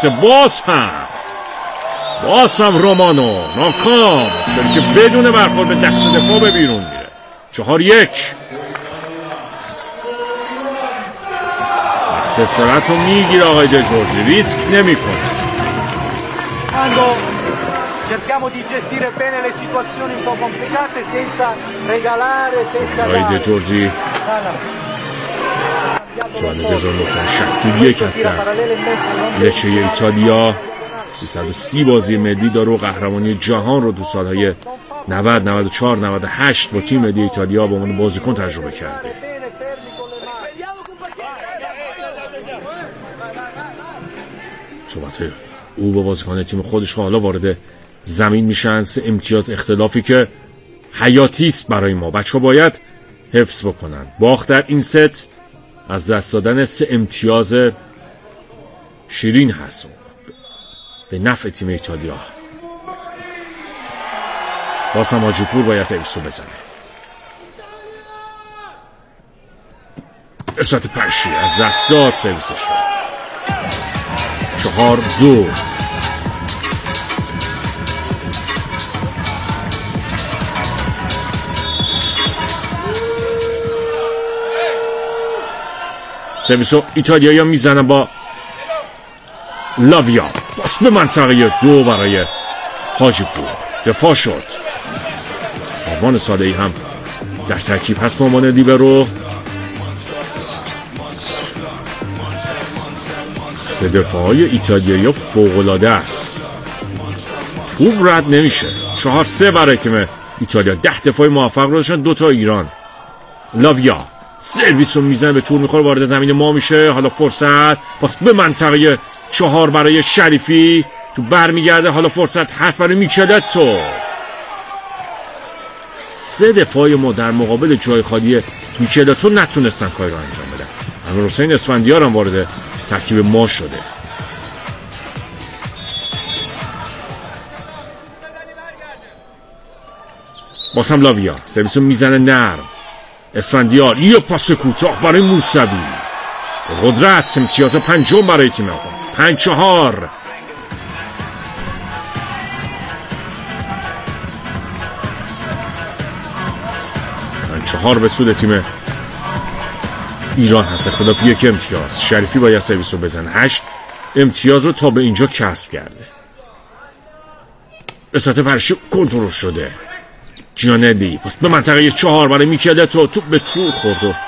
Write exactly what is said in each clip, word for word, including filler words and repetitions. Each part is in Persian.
باز هم باز هم رومانو ناکام شده که بدون برخورد به دست دفاع به بیرون میره. چهار یک. وقت استراحت رو میگیره آقای دژورجی، ریسک نمی کنه. Cerchiamo di gestire bene le situazioni un po' complicate senza regalare, senza آقای دژورجی سال هزار و نهصد و شصت و یک هستن. لچه ایتالیا سیصد و سی بازی ملی داره و قهرمانی جهان رو تو سالهای نود، نود و چهار، نود و هشت با تیم ملی ایتالیا به عنوان بازیکن تجربه کرده. صحبت او با بازیکن تیم خودش حالا وارد زمین میشن. سه امتیاز اختلافی که حیاتی است برای ما. بچه ها باید حفظ بکنن. باخت در این ست از دست دادن سه امتیاز شیرین هست به نفع تیم ایتالیا. باسم حاجیپور باید سرویسو بزنه. اسرت پرشی از دست داد سرویسش رو. چهار دو. سرویسو ایتالیایی میزنن با لاویا. باس به منطقه دو برای حاجیپور. دفاع شد. آرمان صالحی هم در ترکیب هست به عنوان لیبرو. سه دفاعهای ایتالیایی فوق‌العاده است. توپ رد نمیشه. چهار سه برای تیم ایتالیا. ده دفاعی موفق رو داشتن، دوتا ایران. لاویا سرویس رو میزنه به تور میخوره، وارد زمین ما میشه. حالا فرصت پاس به منطقه چهار برای شریفی. تو برمیگرده. حالا فرصت هست برای میکلتو. سه دفاعی ما در مقابل جای خالی میکلتو نتونستن کاری رو انجام بدن. امیر حسین اسفندیار هم وارد ترکیب ما شده. باسم لاویا سرویس رو میزنه نرم. اسفندیار یه پاس کوتاه برای موسوی. قدرت امتیاز پنجم برای تیم ما. پنج چهار. پنج چهار به سود تیم ایران هست. اختلاف یک امتیاز. شریفی باید سرویس رو بزنه. هشت امتیاز رو تا به اینجا کسب کرده. اسرت پرشی کنترل شده. جیانلی پس به منطقه چهار برای میکلتو. توپ به تور خورد و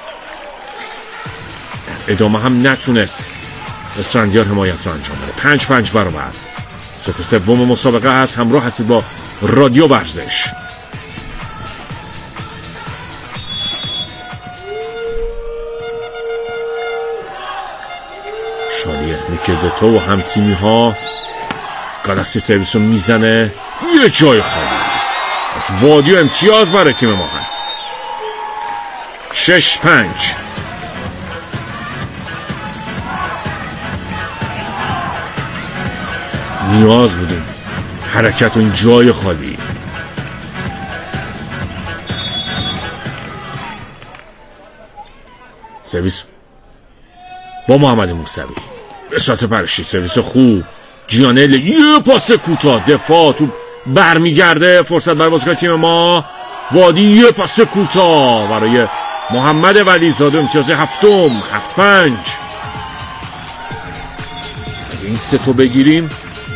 ادامه هم نتونست اسفندیار حمایت رو انجام بده. پنج پنج برابر. ست سوم مسابقه هست. همراه هستید با رادیو ورزش. شالیه میکلتو و هم تیمی ها. گالاسسی سرویس رو میزنه. یه جای خالی. از وادی و امتیاز برای تیم ما هست. شش پنج. نیاز بودیم حرکت و این جای خالی. سرویس با محمد موسوی. اسرت پرشی سرویس خوب. جیانل یه پاس کوتاه. دفاع تو برمیگرده. فرصت برای بازیکن تیم ما. وادی یه پاس کوتاه برای محمد ولیزاده. امتیاز هفتم. هفت پنج. اگه این سه تو بگیریم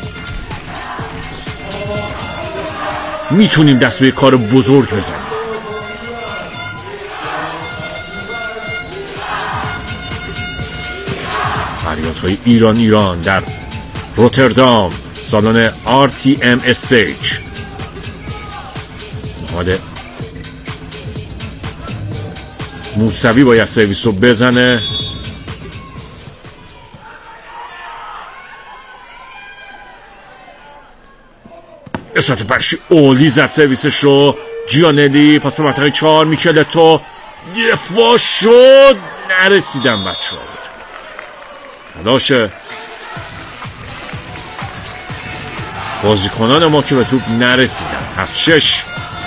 میتونیم دست به کار بزرگ بزنیم. فریادهای ایران ایران در روتردام سالن آر تی ام استیج. محمد موسوی باید سرویس رو بزنه. اسرت پرشی اولی زد سرویسش رو. جیانلی پاس به منطقه چهار. میکلتو دفاع شد. نرسیدم بچه ها. تلاش بازیکنان ما که به توپ نرسیدن. هفت شش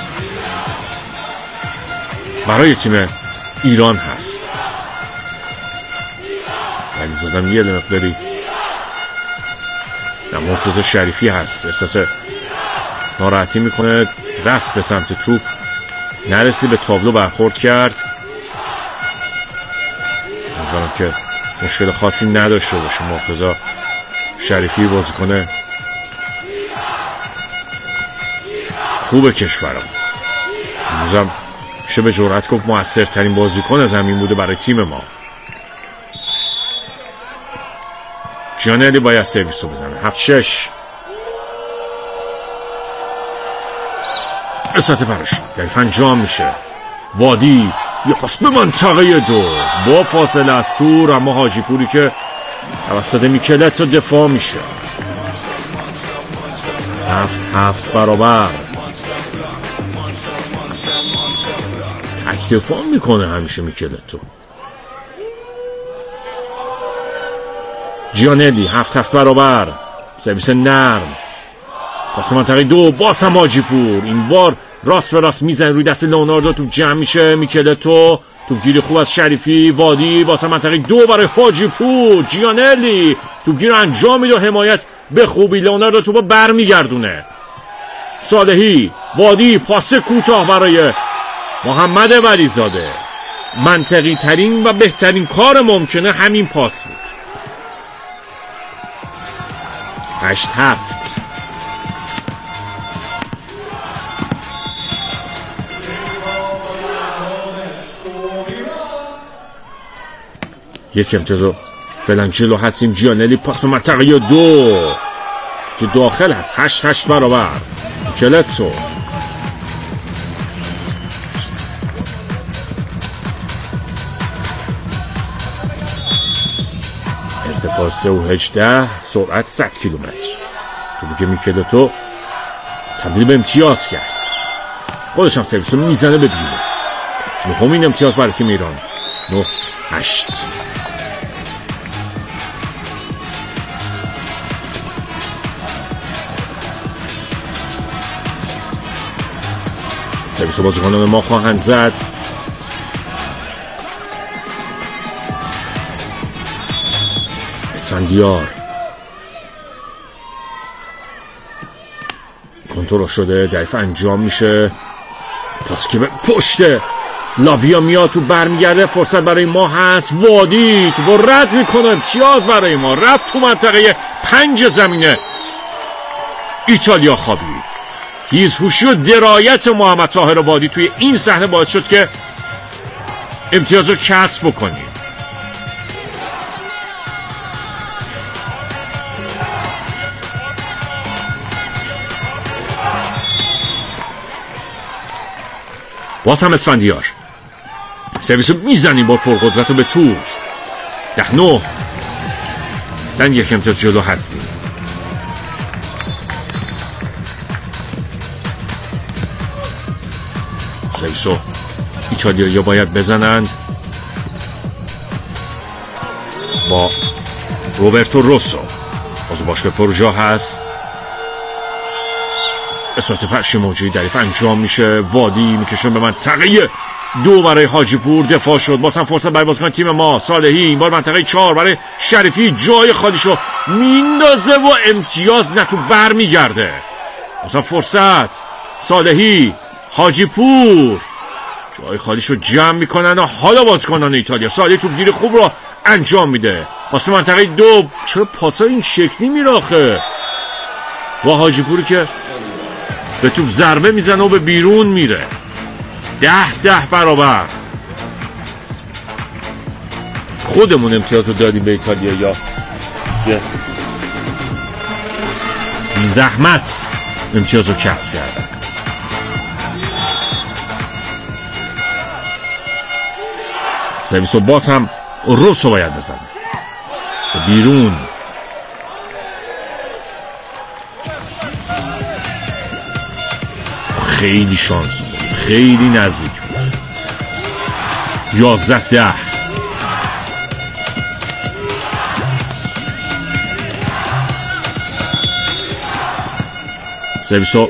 برای تیم ایران هست. ولی زدم یه مقداری مرتضی شریفی هست، احساس ناراحتی میکنه، رفت به سمت توپ، نرسی، به تابلو برخورد کرد. امیدوارم که مشکل خاصی نداشته باشه مرتضی شریفی، بازیکن خوب کشورم. امروزم میشه به جرئت گفت موثرترین بازیکن زمین بوده برای تیم ما. جیانلی باید سرویس رو بزنه. هفت شش اسات پرشون دریف انجام میشه. وادی یه پاس به منطقه دو با فاصله از تور، اما حاجی پوری که توسط میکلت دفاع میشه. هفت هفت برابر تک دفاع میکنه همیشه میکلتو. جیانلی هفت هفت برابر، سرویس نرم، پاس منطقه دو، باز هم حاجی پور، این بار راست به راست میزن روی دست لئوناردو، توپ جمع میشه. میکلتو توپگیری خوب از شریفی. وادی باز هم منطقه دو برای حاجی پور. جیانلی توپگیری رو انجام میده، حمایت به خوبی. لئوناردو توپو برمیگردونه. صالحی، وادی، پاس کوتاه برای محمد ولیزاده. منطقی ترین و بهترین کار ممکنه همین پاس بود. هشت هفت یک امتیاز رو فعلا جلو هستیم. جیانلی پاس به منطقه دو که داخل هست. هشت هشت برابر. کلتو ارتفاع سه و هجده، سرعت صد کیلومتر. توپی که میکلتو تبدیل به امتیاز کرد، خودش هم سرویس رو میزنه به بیرون. نهمین امتیاز برای تیم ایران. نه هشت. سرویس رو بازیکنان ما خواهند زد. اسفندیار کنترل شده، دریف انجام میشه. پاس که به پشت لاویا میاد، تو برمیگرده، فرصت برای ما هست. وادی تو با رد میکنه، امتیاز برای ما. رفت تو منطقه پنج زمینه. ایتالیا خوابید. تیزهوشی و درایت محمد طاهر وادی توی این صحنه باعث شد که امتیاز رو کسب بکنیم. باز هم اسفندیار سرویس رو میزنیم با پرقدرت رو به تور. ده نو من یک امتیاز جلو هستیم. سرویس رو ایتالیایی باید بزنند با روبرتو روسو. باز باشگاه پروژا هست. اسات پرشی موجی دریف انجام میشه. وادی میکشون به منطقه دو برای حاجی پور، دفاع شد. باز هم فرصت برای بازیکن تیم ما. صالحی این بار منطقه چهار برای شریفی، جای خالیشو میندازه و امتیاز نه تو بر میگرده. باز هم فرصت صالحی، حاجی پور جای خالیشو جمع میکنن و حالا بازیکنان ایتالیا. صالحی توپگیری خوب رو انجام میده. باز منطقه دو، چرا پاسا این شکلی میره آخه؟ و حاجی پوری که به توپ ضربه میزنه و به بیرون میره. ده ده برابر. خودمون امتیاز رو دادیم به ایتالیا، یا بی زحمت امتیاز رو کسب کردن. سرویس رو باز هم روسو باید بزنه به بیرون. خیلی شانس بود، خیلی نزدیک بود. یازده ده. سرویسو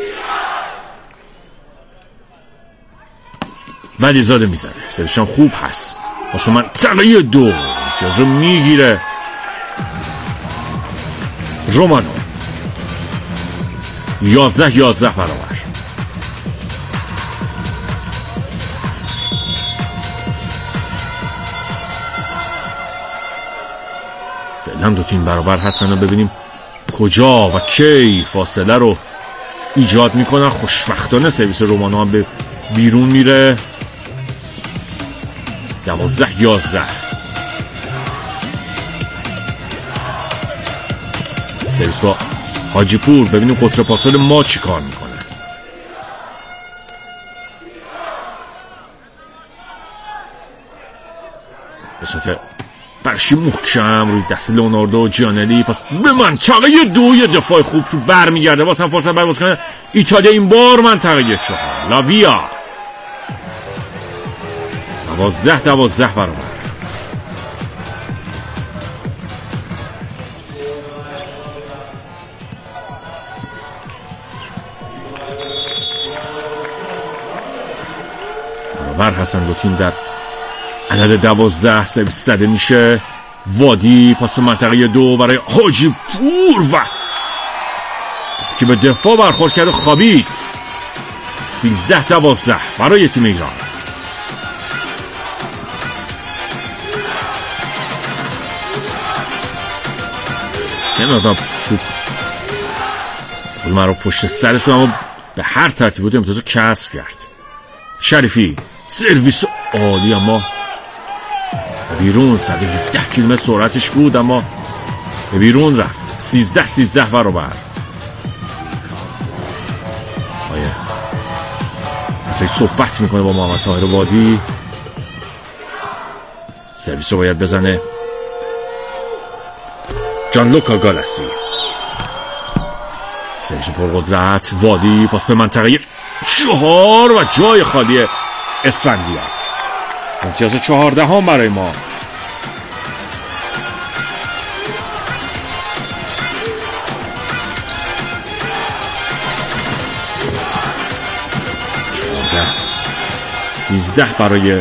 ولیزاده میزنه. سرویس هم خوب هست. واسه من تقیه دو امتیاز رو میگیره. رومانو یازده یازده برابر. فعلا دو تیم برابر هستن و ببینیم کجا و کی فاصله رو ایجاد میکنن. خوشبختانه سرویس رومانو هم به بیرون میره. دوازده یازده. سرویس با حاجی پور. ببینیم قطر پاسول ما چی کار میکنه. به صورت برشی محکم روی دست لئوناردو و جیانلی. پس به منطقه دوی دفاع خوب تو بر میگرده. باز هم فرصت برباز کنه ایتالیا. این بار منطقه چهار. لاویا. دوازده دوازده برابر. برابر هستن دو تیم در عدد دوازده. سرویس زده میشه. وادی. پاس به منطقه دو برای حاجی پور و که به دفاع برخورد کرده خوابید. سیزده دوازده برای تیم ایران. نمیدونم توپ پول من رو پشت سرش اما به هر ترتیب بود امتیاز رو کسب کرد. شریفی. سرویس عالی اما بیرون. صد و هفده کیلومتر سرعتش بود اما به بیرون رفت. سیزده سیزده برابر. آیه حتی صحبت میکنه با محمد طاهر وادی. سرویس رو باید بزنه جانلوکا گالاسی. سرویس پرقدرت. وادی. پاس به منطقه چهار و جای خالی اسفندیار. امتیاز چهارده هم برای ما. چهارده سیزده برای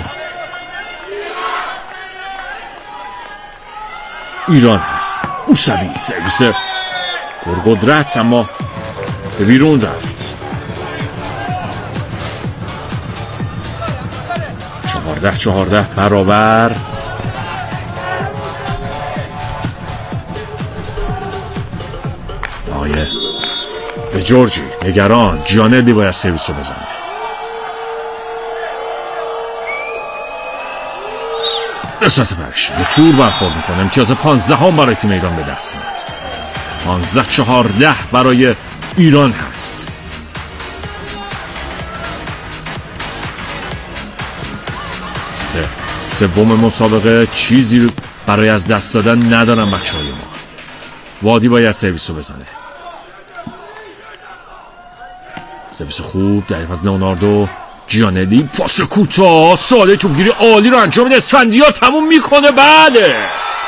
ایران هست. موسوی. سرویس پرقدرت اما به بیرون رفت. چهارده چهارده برابر. آیه به جورجی نگران. جیانلی باید سرویس رو بزنه. رسالت برش یه تور برخورد میکنه. امتیاز پانزده هم برای تیم ایران به دست میاد. پانزده چهارده برای ایران هست. سوم مسابقه چیزی برای از دست دادن ندارن بچه های ما. وادی باید سرویس رو بزنه. سرویس خوب در از لئوناردو. جیانلی. پاس کوتاه. ساله توپگیری عالی رو انجام میده. اسفندیار تموم میکنه. بله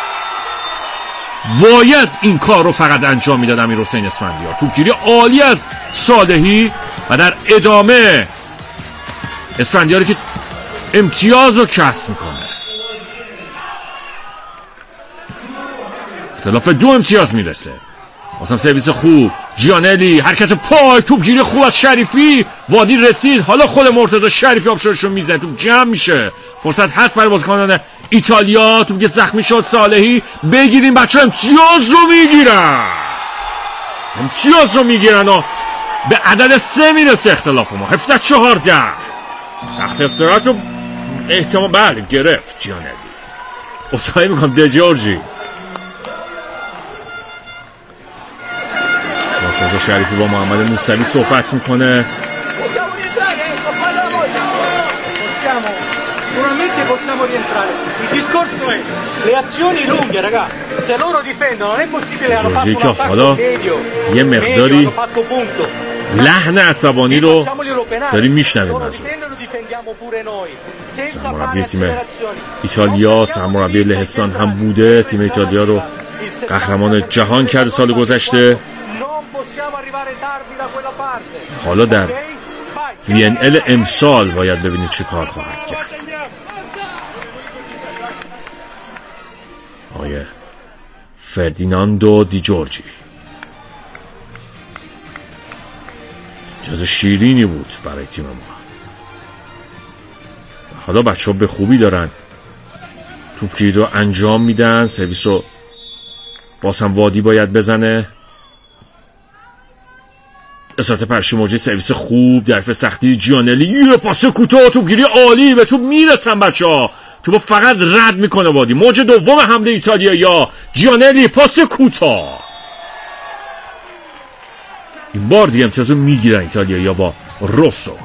باید این کار رو فقط انجام میداد امیر حسین اسفندیار. توپگیری عالی از صالحی و در ادامه اسفندیاری که امتیاز رو کسب میکنه. اختلاف دو امتیاز میرسه. بازم سرویس خوب. جیانلی. حرکت پای. توپگیری خوب از شریفی. وادی رسید. حالا خود مرتضی شریفی آبشارش رو میزنه. توپ جمع میشه. فرصت هست برای بازیکنان ایتالیا. توپ که زخمی شد. صالحی. بگیریم بچه. امتیاز رو میگیرن. امتیاز رو میگیرن و به عدد سه میرسه اختلاف ما. هفده چهارده. تخت استراحت رو احتمال بله گرفت جیانلی. اصحایی میکنم ده جورجی. مرتضی شریفی با محمد موسوی صحبت میکنه. Sicuramente possiamo rientrare. Il discorso è le azioni lunghe, ragazzi. Se loro difendono non è possibile hanno fatto un attacco medio. یه مقداری لحن عصبانی رو داریم میشنویم از سرمربی تیم ایتالیا. سرمربی لهستان هم بوده. تیم ایتالیا رو قهرمان جهان کرده سال گذشته. حالا در وی ان ال امسال باید ببینید چه کار خواهد کرد. آیه فردیناندو دی جورجی. امتیاز شیرینی بود برای تیم ما. حالا بچه ها به خوبی دارن توپگیری رو انجام میدن. سرویس رو باز هم وادی باید بزنه. اصالت پرشی موجی، سرویس خوب در حرف سختی جیانلی، یه پاس کوتاه، توپگیری عالی، به توپ میرسن بچه ها. توپ فقط رد میکنه وادی. موج دوم حمله ایتالیا یا جیانلی، پاس کوتاه. این بار دیگه امتیاز رو میگیرن ایتالیا یا با روسو.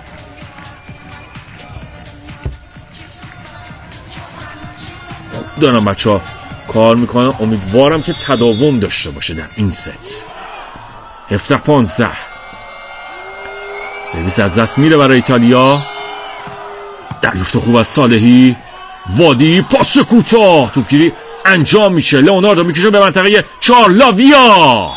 خوب دارن بچه ها کار میکنن. امیدوارم که تداوم داشته باشه در این ست. هفده پانزده. سرویس از دست میره برای ایتالیا. دریافت خوب از صالحی، وادی، پاس کوتاه، توپگیری انجام میشه. لئوناردو میکشه به منطقه چهار. لاویا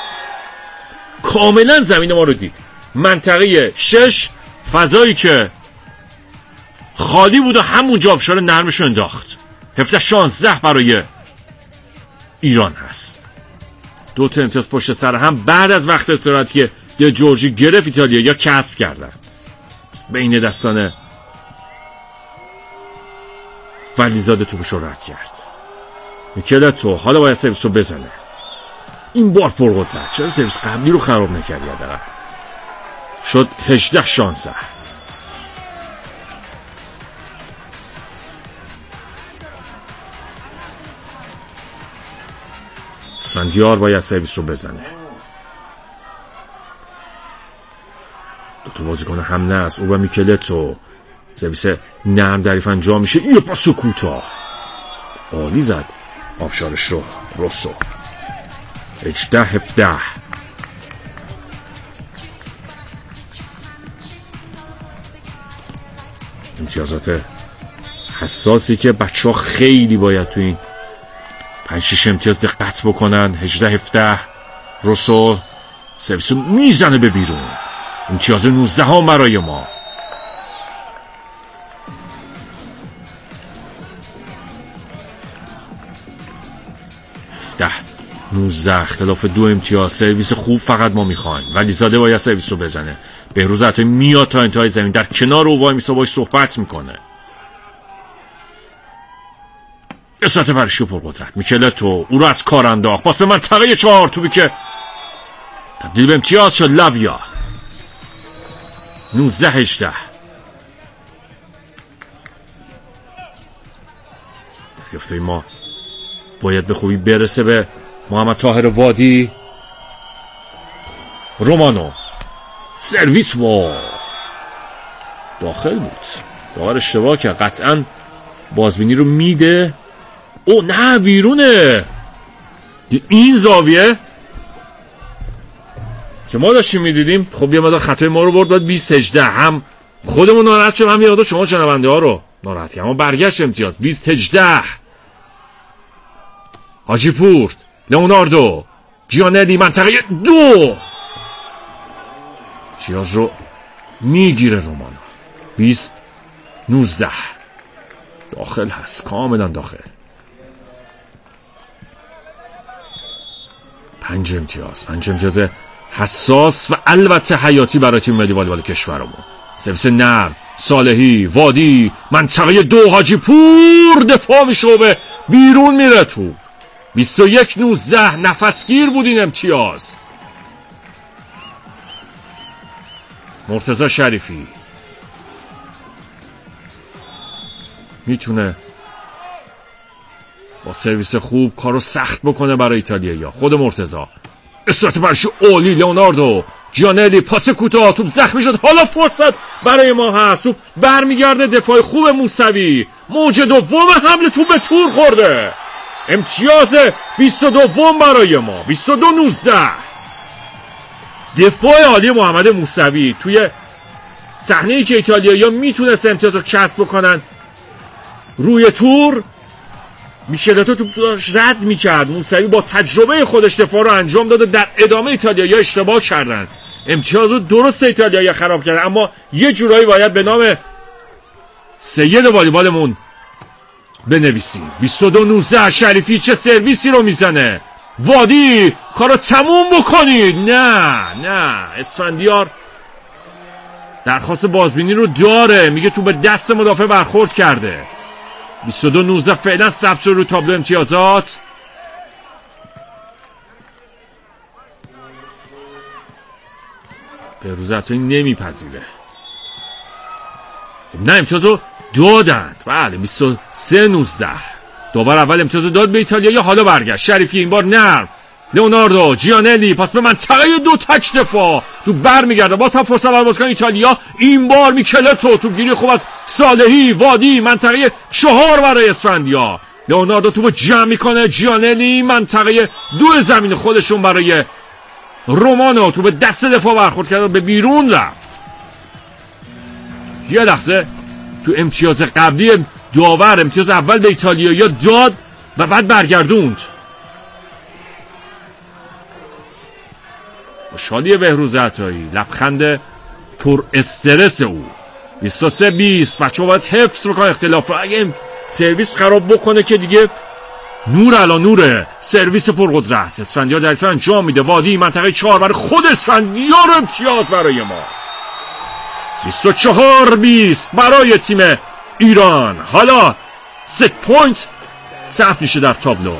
کاملا زمین ما رو دید. منطقه شش فضایی که خالی بود و همونجا آبشار نرمش انداخت. هفده شانزده برای ایران هست. دو تا امتیاز پشت سر هم بعد از وقت استراحتی که دی جورجی گرفت ایتالیا یا کسب کردن. بین دستان ولیزاده توپش رو رد کرد. میکلتو حالا باید سرویس رو بزنه. این بار پرقدرت. چرا سرویس قبلی رو خراب نکردی؟ حداقل شد هجده شانزده. اسفندیار باید سرویس رو بزنه. دو تا بازیکن هم نه است. او و میکلتو. سرویس نرم دریف انجام میشه. یه پاس کوتاه عالی زد آبشارش رو روسو. هجده هفده. امتیازات حساسی که بچه ها خیلی باید تو این پنج شش امتیاز دقت بکنن. هجده هفده. روسو سرویس رو میزنه به بیرون. امتیاز نوزده ها برای ما. هفده نوزده. اختلاف دو امتیاز. سرویس خوب فقط ما میخوایم. ولیزاده باید سرویس رو بزنه. بهروز عطایی میاد تا انتهای زمین در کنار او وای میسا باش صحبت میکنه. اصالت پرشی و پرقدرت. میکلتو او رو از کار انداخت. پاس به منطقه چهار. توپی که تبدیل به امتیاز شد. لاویا. نوزده هجده. دریافته ما باید به خوبی برسه به محمد طاهر وادی. رومانو سرویس و داخل بود. داور اشتباه که قطعا بازبینی رو میده. او نه بیرونه. این زاویه که ما داشتیم میدیدیم خب یه مدار خطای ما رو برد. باید بیست هجده. هم خودمون ناراحت شدیم هم یه مدار شما شنونده ها رو ناراحت کردیم. اما برگشت امتیاز. بیست هجده. حاجی پور، لئوناردو، جیانلی، منطقه دو. امتیاز رو میگیره رومانو. بیست نوزده. داخل هست. کاملا داخل. پنج امتیاز. پنج امتیاز حساس و البته حیاتی برای تیم ملی والیبال کشورمون. سرویس نرم، صالحی، وادی، منطقه دو. حاجی پور دفاع میشه به بیرون میره. تو بیست و یک نوزده. نفسگیر بود این امتیاز. مرتضی شریفی میتونه با سرویس خوب کارو سخت بکنه برای ایتالیا. یا خود مرتضی. اصالت پرشی عالی. لئوناردو، جیانلی، پاس کوتاه. توپ زخمی شد. حالا فرصت برای ما هست. توپ برمیگرده. دفاع خوب موسوی. موج دوم حمله. توپ به تور خورده. امتیاز بیست و دو برای ما. بیست و دو نوزده. دفاع عالی محمد موسوی توی صحنه‌ای که ایتالیایی‌ها میتونست امتیاز رو کسب بکنن روی تور. میکلتو توپ داشت رد میکرد. موسوی با تجربه خودش دفاع رو انجام داد و در ادامه ایتالیایی‌ها اشتباه کردن. امتیاز رو درست ایتالیایی‌ها خراب کردن. اما یه جورایی باید به نام سید والیبالمون بنویسیم. بیست و دو نوزده. شریفی چه سرویسی رو میزنه. وادی کارو تموم بکنید. نه نه اسفندیار درخواست بازبینی رو داره، میگه تو به دست مدافع برخورد کرده. بیست و دو نوزده فعلا ثبت شد رو تابلو امتیازات. بهروز عطایی نمیپذیره. نه امتیازو دادند. بله بیست و سه نوزده. داور اول امتیازو داد به ایتالیا، یا حالا برگشت شریفی این بار نرم. لئوناردو جیانلی پاس به منطقه دو تک دفاع، تو بر میگرده، باز هم فرصت برای بازیکن ایتالیا. این بار میکلتو تو گیری خوب از صالحی. وادی منطقه چهار برای اسفندیار. لئوناردو تو با جمع میکنه. جیانلی منطقه دو زمین خودشون برای رومانو، تو به دست دفاع برخورد کرد و به بیرون رفت. یه لحظه تو امتیاز قبلی داور امتیاز اول به ایتالیا یا داد و بعد برگردوند. شادی بهروز عطایی، لبخند پر استرس او. بیست و سه بیست. بچه‌ها باید حفظ بکنه اختلاف رو. اگه سرویس خراب بکنه که دیگه نور علا نوره. سرویس پرقدرت اسفندیار در فعلا انجام میده. وادی منطقه چهار برای خود اسفندیار. امتیاز برای ما. بیست و چهار بیست برای تیم ایران. حالا ست پوینت ثبت میشه در تابلو.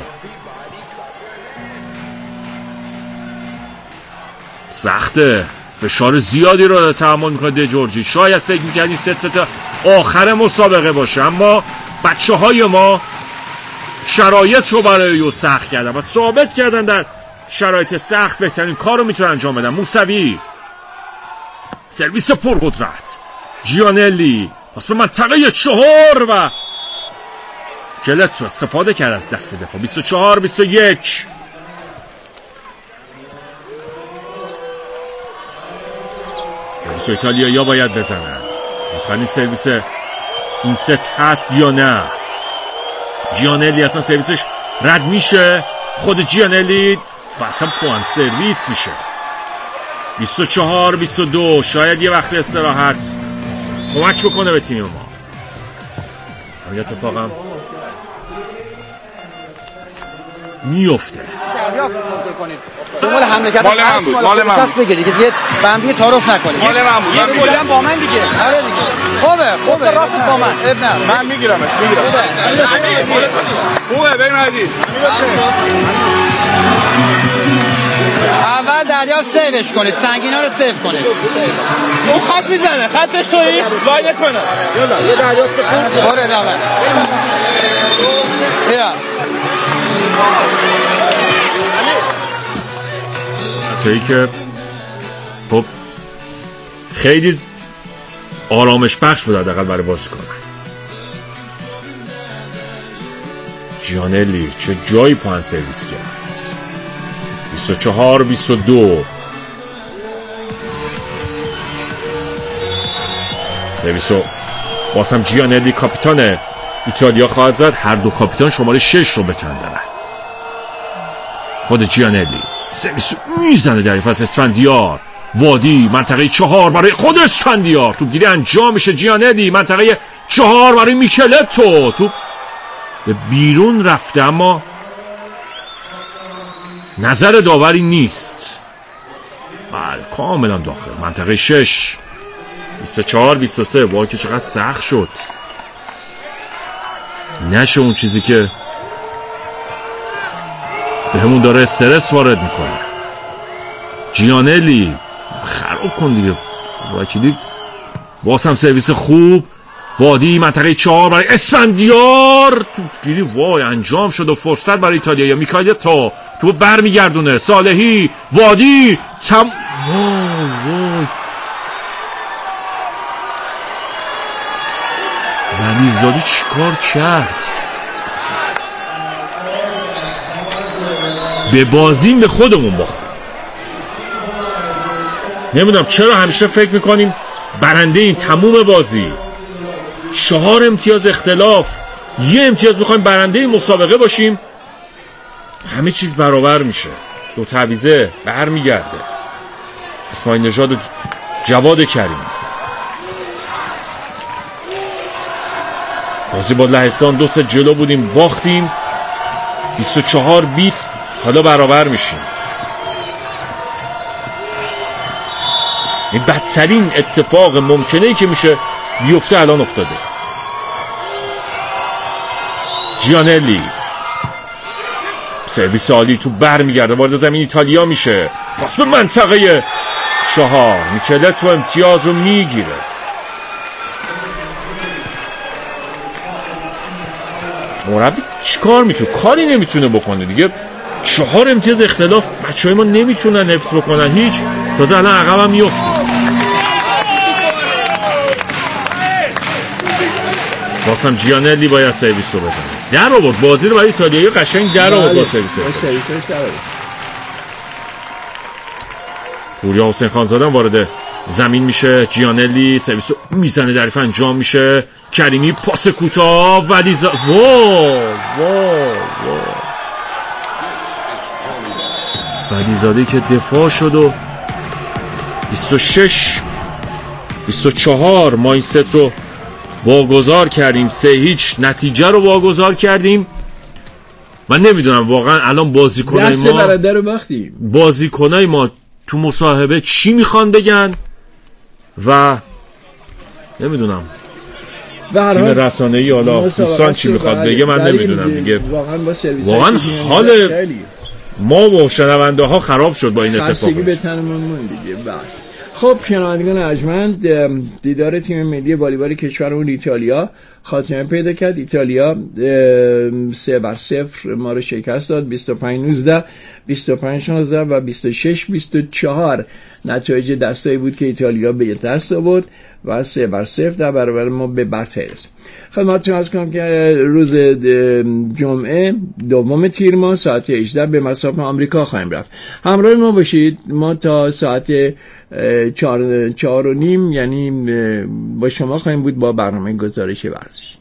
سخته، فشار زیادی رو تحمل میکنه دی جورجی. شاید فکر میکردین ست ست آخر مسابقه باشه، اما بچه های ما شرایط رو برای او سخت کردن و ثابت کردن در شرایط سخت بهترین کار رو میتونن انجام بدن. موسوی سرویس پرقدرت. جیانلی پس به منطقه چهار و کلت رو استفاده کرد از دست دفاع. بیست و چهار بیست و یک. سرویس ایتالیا یا باید بزنن. آخرین سرویس این ست هست یا نه. جیانلی اصلا سرویسش رد میشه. خود جیانلی و اصلا پوان سرویس میشه. بیست و چهار بیست و دو. شاید یه وقت استراحت کمک بکنه به تیم ما. همین اتفاقم میفته. مال حمله کردن مال من بود. مال من بود. بگیری که دیگه بندی تعارف نکنید. مال من بود. یه گلم با من دیگه. آره دیگه. خوبه. خوبه. راست با من. اب نه. من میگیرمش. میگیرم. خوبه بریم عادی. اول دریا سیوش کنید. سنگینا رو سیو کنید. اون خط میزنه. خطش تویی لاینت کنه. یه دریا بکن. آره دامن. بیا. تایی که خب خیلی آرامش بخش بود حداقل برای بازیکن. جیانلی چه جایی پوان سرویس کرد. بیست و چهار بیست و دو. سرویسو بازم جیانلی کاپیتان ایتالیا خواهد زد. هر دو کاپیتان شماره شش رو به تن دارن. خود جیانلی سرویس میزنه در فاز اسفندیار. وادی منطقه چهار برای خود اسفندیار. توپ گیری انجام میشه. جیانلی منطقه چهار برای میکلتو. توپ به بیرون رفته اما نظر داوری نیست. بله کاملا داخل منطقه شش. بیست و چهار بیست و سه. وای که چقدر سخت شد. نشه اون چیزی که به همون داره استرس وارد میکنه. جیانلی خراب کن دیگه. وکیلی باز هم سرویس خوب. وادی منطقه چهار برای اسفندیار. گیری وای انجام شد و فرصت برای ایتالیا. یا میکالیا تا تو بر میگردونه. صالحی وادی تم وای وای ولیزاده چیکار کرد؟ به بازیم به خودمون باختیم. نمیدونم چرا همیشه فکر میکنیم برنده این تموم بازی. چهار امتیاز اختلاف، یه امتیاز میخوایم برنده این مسابقه باشیم. همه چیز برابر میشه. دو تعویضه بر میگرده. اسماعیل نژاد و جواد کریمی. بازی با لهستان دو سه جلو بودیم باختیم. بیست و چهار بیست. حالا برابر میشیم. این بدترین اتفاق ممکنه که میشه بیفته الان افتاده. جیانلی سرویس عالی، تو بر میگرده، وارد زمین ایتالیا میشه، پاس به منطقه چهار، میکلت تو امتیاز رو میگیره. مربی چیکار میتونه؟ کاری نمیتونه بکنه دیگه. چهار امتیاز اختلاف بچه های ما نمیتونن حفظ بکنن هیچ. تازه الان عقب هم میفته. بازم جیانلی باید سرویس رو بزنه. در آورد بازی رو برای ایتالیایی قشنگ در آورد با سرویس. پوریا حسین خانزاده وارد زمین میشه. جیانلی سرویس رو میزنه، دریف انجام میشه. کریمی پاس کوتاه ولی ز... واه واه واه ولی زاده که دفاع شد و بیست و شش بیست و چهار ما این ست رو واگذار کردیم. سه هیچ نتیجه رو واگذار کردیم. من نمیدونم واقعا الان بازیکنای ما برنده رو باختیم. بازیکنای ما تو مصاحبه چی میخوان بگن و نمیدونم تیم رسانه‌ای حالا دوستان چی میخواد بگه من نمیدونم دیگه. واقعا با سرویس واقعا حال ما و شنونده ها خراب شد با این اتفاق. خستگی به تنمون مون دیگه. خب شنوندگان ارجمند، دیدار تیم ملی والیبال کشورمون ایتالیا خاتمه پیدا کرد. ایتالیا سه بر صفر ما رو شکست داد. بیست و پنج نوزده، بیست و پنج شانزده و بیست و شش بیست و چهار نتایج دستایی بود که ایتالیا به دست آورد و سه بر صفر در برابر ما به برتری رسید. خدمتتون عرض کنم که روز جمعه دوم تیر ماه ساعت هجده به مساف آمریکا خواهیم رفت. همراه ما باشید. ما تا ساعت چهار, چهار و نیم یعنی با شما خواهیم بود با برنامه گزارش ورزشی.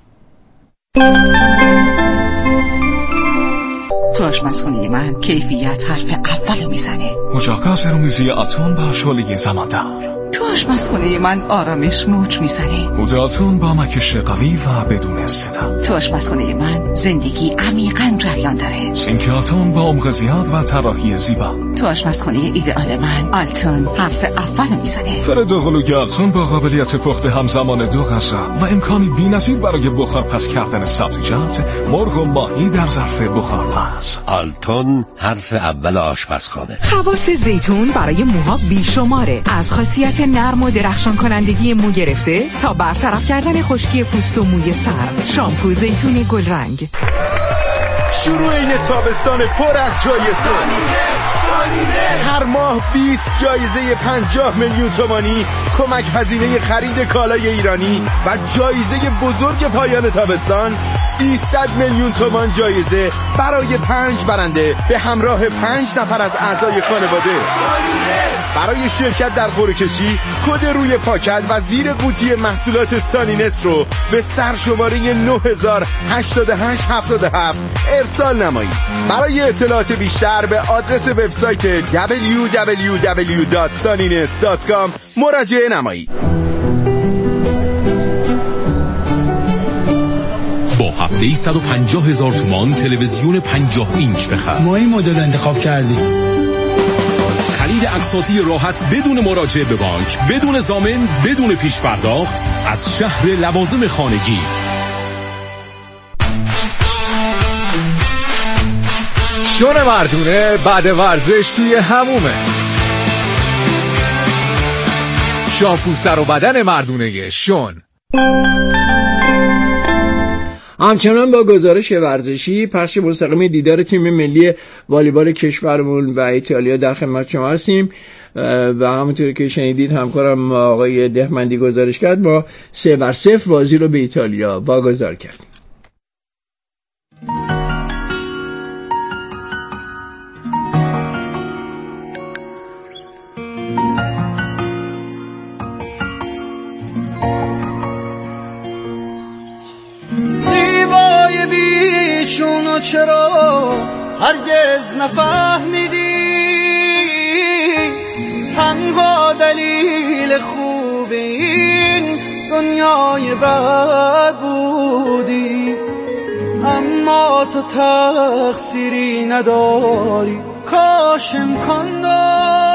تو آشپزخونه من کیفیت حرف اول میزنه. مجاکا رومیزی اتون با شغلی زماندار. تو آشپزخونه من آرامش موج میزنه. مداتون با مکش قوی و بدون صدا. تو آشپزخونه من زندگی عمیقاً جریان داره. سینکاتون با عمق زیاد و طراحی زیبا. تو آشپزخونه ایدئال من آلتون حرف اول میزنه. فرد قلوی آلتون با قابلیت پخت همزمان دو غذا و امکانی بی‌نظیر برای بخار پس کردن سبزیجات، مرغ و ماهی در ظرف بخار پس. آلتون حرف اول آشپزخانه. خواص زیتون برای موها بیشماره، از خاصیت نرم و درخشان کنندگی مو گرفته تا برطرف کردن خشکی پوست و موی سر. شامپو زیتون گل رنگ. شروع این تابستان پر از جایزه. هر ماه بیست جایزه پنجاه میلیون تومانی، کمک هزینه خرید کالای ایرانی و جایزه بزرگ پایان تابستان سیصد میلیون تومان جایزه برای پنج برنده به همراه پنج نفر از اعضای خانواده. برای شرکت در قرعه کشی کد روی پاکت و زیر قوطی محصولات سالینس رو به سرشماره نه هزار هشتاد و هشت هفتاد و هفت ارسال نمایید. برای اطلاعات بیشتر به آدرس وبسایت دبلیو دبلیو دبلیو دات سالینس دات کام مراجعه نمایید. با هفته صد و پنجاه هزار تومان تلویزیون پنجاه اینچ بخر. ما این مدل انتخاب کردیم. خرید اقساطی راحت بدون مراجعه به بانک، بدون ضامن، بدون پیش پرداخت از شهر لوازم خانگی. شون مردونه بعد ورزش توی حمومه. شامپو سر و بدن مردونه شون. همچنان با گزارش ورزشی پخش مستقیم دیدار تیم ملی والیبال کشورمون و ایتالیا در خدمت شما هستیم و همونطور که شنیدید همکارم آقای دهمندی گزارش کرد ما سه بر صفر بازی رو به ایتالیا واگذار کردیم. چونو چرا هرگز نفهمیدی، تنها دلیل خوب این دنیای بد بودی، اما تو تقصیری نداری. کاش امکان داشت